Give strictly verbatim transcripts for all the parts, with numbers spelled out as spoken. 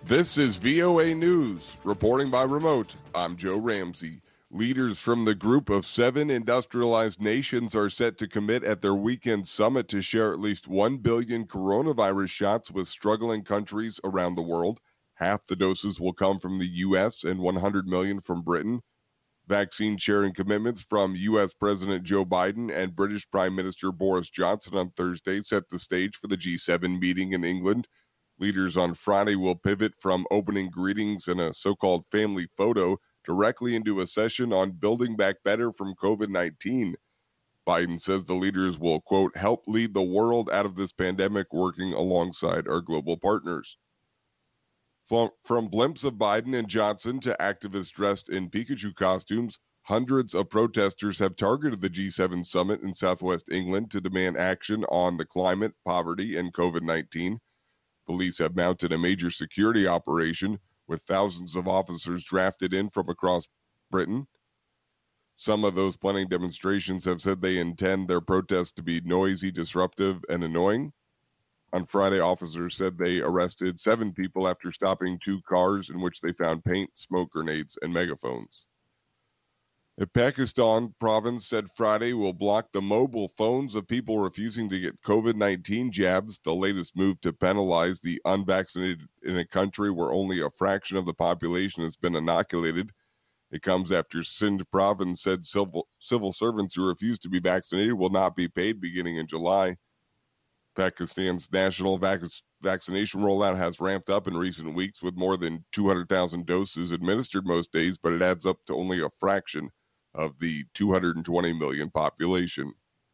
This is V O A News. Reporting by remote, I'm Joe Ramsey. Leaders from the group of seven industrialized nations are set to commit at their weekend summit to share at least one billion coronavirus shots with struggling countries around the world. Half the doses will come from the U S and one hundred million from Britain. Vaccine sharing commitments from U S President Joe Biden and British Prime Minister Boris Johnson on Thursday set the stage for the G seven meeting in England. Leaders on Friday will pivot from opening greetings and a so-called family photo directly into a session on building back better from covid nineteen. Biden says the leaders will, quote, help lead the world out of this pandemic working alongside our global partners. From, from blimps of Biden and Johnson to activists dressed in Pikachu costumes, hundreds of protesters have targeted the G seven summit in southwest England to demand action on the climate, poverty, and covid nineteen. Police have mounted a major security operation with thousands of officers drafted in from across Britain. Some of those planning demonstrations have said they intend their protests to be noisy, disruptive, and annoying. On Friday, officers said they arrested seven people after stopping two cars in which they found paint, smoke grenades, and megaphones. A Pakistan province said Friday will block the mobile phones of people refusing to get covid nineteen jabs, the latest move to penalize the unvaccinated in a country where only a fraction of the population has been inoculated. It comes after Sindh province said civil, civil servants who refuse to be vaccinated will not be paid beginning in July. Pakistan's national vac- vaccination rollout has ramped up in recent weeks with more than two hundred thousand doses administered most days, but it adds up to only a fraction of the two hundred twenty million population.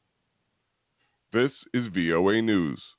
This is V O A News.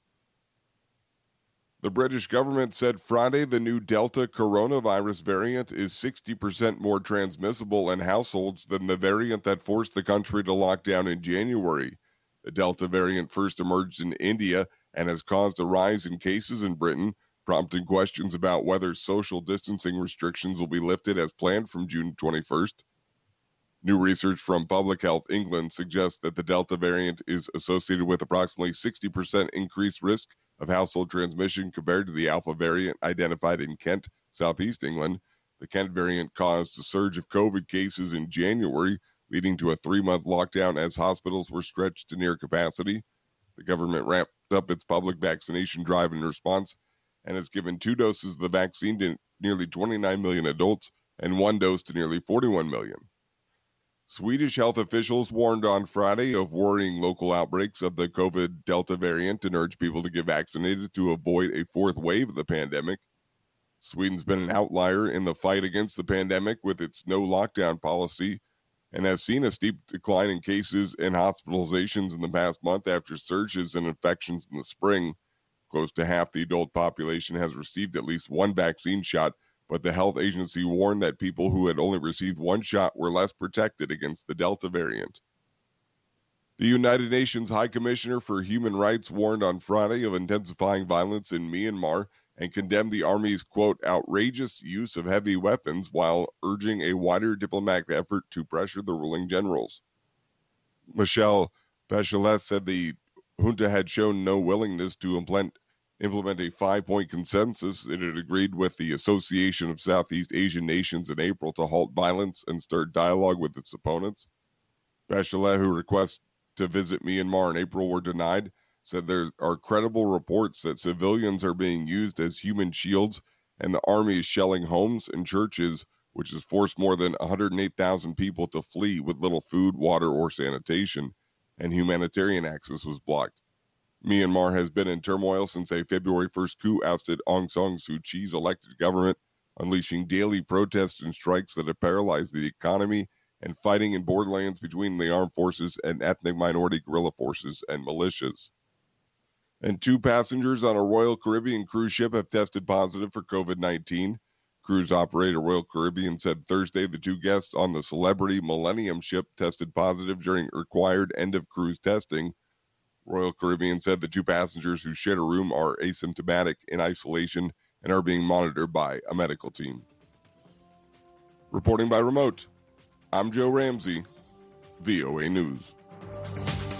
The British government said Friday the new Delta coronavirus variant is sixty percent more transmissible in households than the variant that forced the country to lock down in January. The Delta variant first emerged in India and has caused a rise in cases in Britain, prompting questions about whether social distancing restrictions will be lifted as planned from June twenty-first. New research from Public Health England suggests that the Delta variant is associated with approximately sixty percent increased risk of household transmission compared to the Alpha variant identified in Kent, southeast England. The Kent variant caused a surge of COVID cases in January, leading to a three-month lockdown as hospitals were stretched to near capacity. The government ramped up its public vaccination drive in response and has given two doses of the vaccine to nearly twenty-nine million adults and one dose to nearly forty-one million. Swedish health officials warned on Friday of worrying local outbreaks of the COVID Delta variant and urged people to get vaccinated to avoid a fourth wave of the pandemic. Sweden's been an outlier in the fight against the pandemic with its no lockdown policy and has seen a steep decline in cases and hospitalizations in the past month after surges in infections in the spring. Close to half the adult population has received at least one vaccine shot, but the health agency warned that people who had only received one shot were less protected against the Delta variant. The United Nations High Commissioner for Human Rights warned on Friday of intensifying violence in Myanmar and condemned the army's, quote, outrageous use of heavy weapons while urging a wider diplomatic effort to pressure the ruling generals. Michelle Bachelet said the junta had shown no willingness to implement implement a five-point consensus. It had agreed with the Association of Southeast Asian Nations in April to halt violence and start dialogue with its opponents. Bachelet, who requests to visit Myanmar in April were denied, said there are credible reports that civilians are being used as human shields and the army is shelling homes and churches, which has forced more than one hundred eight thousand people to flee with little food, water, or sanitation, and humanitarian access was blocked. Myanmar has been in turmoil since a February first coup ousted Aung San Suu Kyi's elected government, unleashing daily protests and strikes that have paralyzed the economy and fighting in borderlands between the armed forces and ethnic minority guerrilla forces and militias. And two passengers on a Royal Caribbean cruise ship have tested positive for covid nineteen. Cruise operator Royal Caribbean said Thursday the two guests on the Celebrity Millennium ship tested positive during required end-of-cruise testing. Royal Caribbean said the two passengers who shared a room are asymptomatic in isolation and are being monitored by a medical team. Reporting by remote, I'm Joe Ramsey, V O A News.